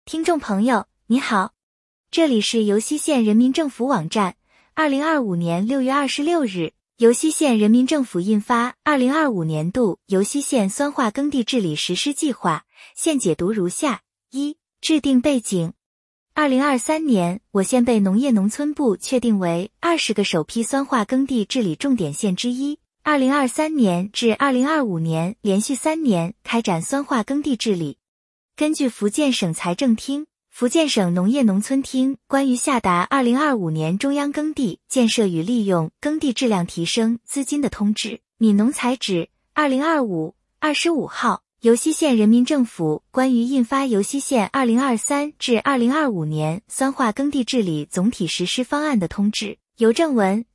听众朋友，你好，这里是尤溪县人民政府网站。2025年6月26日，尤溪县人民政府印发2025年度尤溪县酸化耕地治理实施计划，现解读如下：一、制定背景。2023年，我县被农业农村部确定为20个首批酸化耕地治理重点县之一。2023年至2025年连续3年开展酸化耕地治理。根据福建省财政厅、福建省农业农村厅关于下达2025年中央耕地建设与利用耕地质量提升资金的通知（闽农采旨2025-25号），尤溪县人民政府关于印发尤溪县2023至2025年酸化耕地治理总体实施方案的通知（邮政文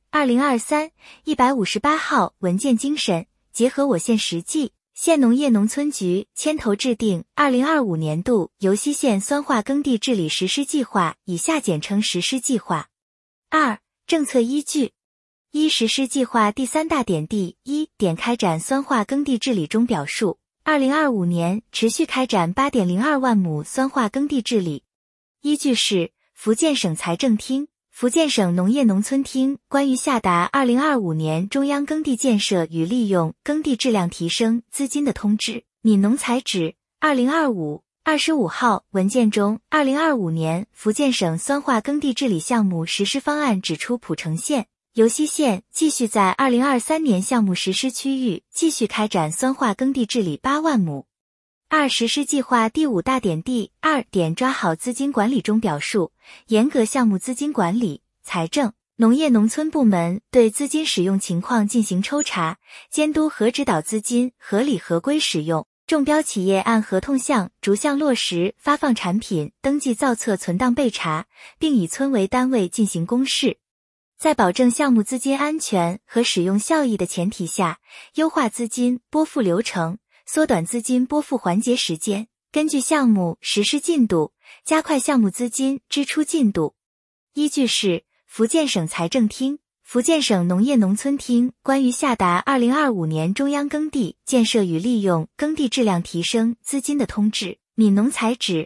2023-158号）文件精神，结合我县实际，县农业农村局牵头制定2025年度尤溪县酸化耕地治理实施计划（以下简称实施计划）。二、政策依据。一、实施计划第3大点第1点开展酸化耕地治理中表述，2025年持续开展 8.02 万亩酸化耕地治理。依据是福建省财政厅、福建省农业农村厅关于下达2025年中央耕地建设与利用耕地质量提升资金的通知（闽农采旨2025-25号）文件中，2025年福建省酸化耕地治理项目实施方案指出，蒲城县、尤溪县继续在2023年项目实施区域继续开展酸化耕地治理8万亩。二、实施计划第5大点第2点抓好资金管理中表述，严格项目资金管理，财政、农业农村部门对资金使用情况进行抽查、监督和指导资金合理合规使用，中标企业按合同项逐项落实发放产品登记造册存档备查，并以村为单位进行公示。在保证项目资金安全和使用效益的前提下，优化资金拨付流程，缩短资金拨付环节时间，根据项目实施进度，加快项目资金支出进度。依据是福建省财政厅、福建省农业农村厅关于下达2025年中央耕地建设与利用耕地质量提升资金的通知（闽农采旨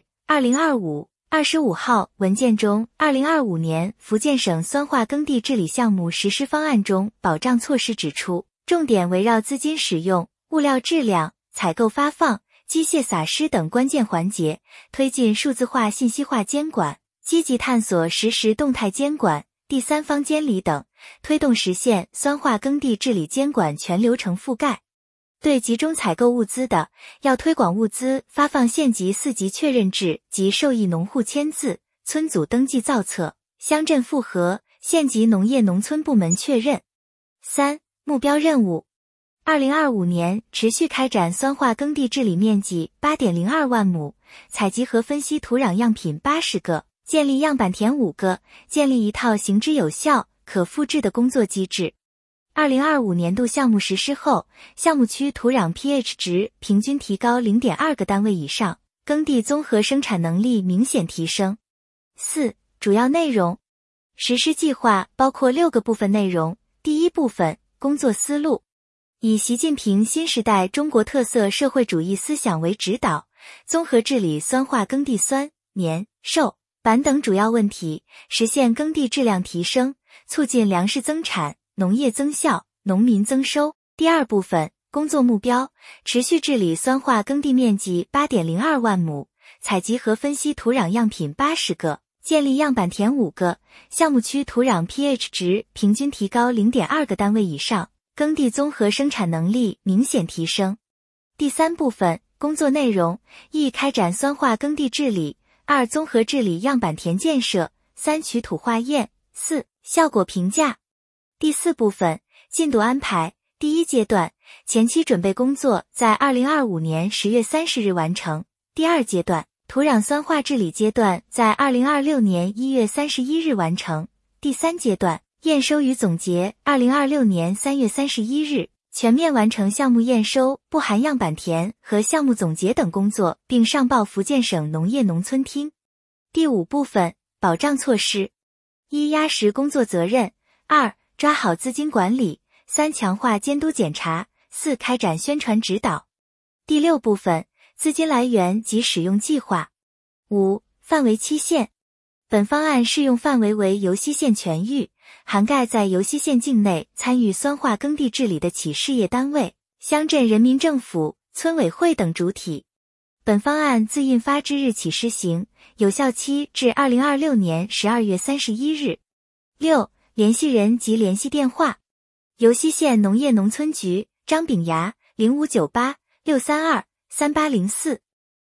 2025-25号）文件中，2025年福建省酸化耕地治理项目实施方案中保障措施指出，重点围绕资金使用、物料质量、采购发放、机械撒施等关键环节，推进数字化信息化监管，积极探索实时动态监管、第三方监理等，推动实现酸化耕地治理监管全流程覆盖。对集中采购物资的，要推广物资发放县级4级确认制及受益农户签字、村组登记造册、乡镇复核、县级农业农村部门确认。三、目标任务。2025年持续开展酸化耕地治理面积 8.02 万亩，采集和分析土壤样品80个，建立样板田5个，建立一套行之有效、可复制的工作机制。2025年度项目实施后，项目区土壤 pH 值平均提高 0.2 个单位以上，耕地综合生产能力明显提升。四、主要内容。实施计划包括6个部分内容。第一部分，工作思路。以习近平新时代中国特色社会主义思想为指导，综合治理酸化耕地酸、粘、瘦、板等主要问题，实现耕地质量提升，促进粮食增产、农业增效、农民增收。第二部分，工作目标，持续治理酸化耕地面积 8.02 万亩，采集和分析土壤样品80个，建立样板田5个，项目区土壤 pH 值平均提高 0.2 个单位以上，耕地综合生产能力明显提升。第三部分，工作内容，一、开展酸化耕地治理，二、综合治理样板田建设，三、取土化验，四、效果评价。第四部分，进度安排。第一阶段，前期准备工作在2025年10月30日完成。第二阶段，土壤酸化治理阶段在2026年1月31日完成。第三阶段，验收与总结2026年3月31日，全面完成项目验收、不含样板田和项目总结等工作，并上报福建省农业农村厅。第五部分，保障措施。一、压实工作责任。二、抓好资金管理。三、强化监督检查。四、开展宣传指导。第六部分，资金来源及使用计划。五、 范围期限。本方案适用范围为尤溪县全域，涵盖在尤溪县境内参与酸化耕地治理的企事业单位、乡镇人民政府、村委会等主体。本方案自印发之日起施行，有效期至2026年12月31日。6. 联系人及联系电话：尤溪县农业农村局张炳衙0598-632-3804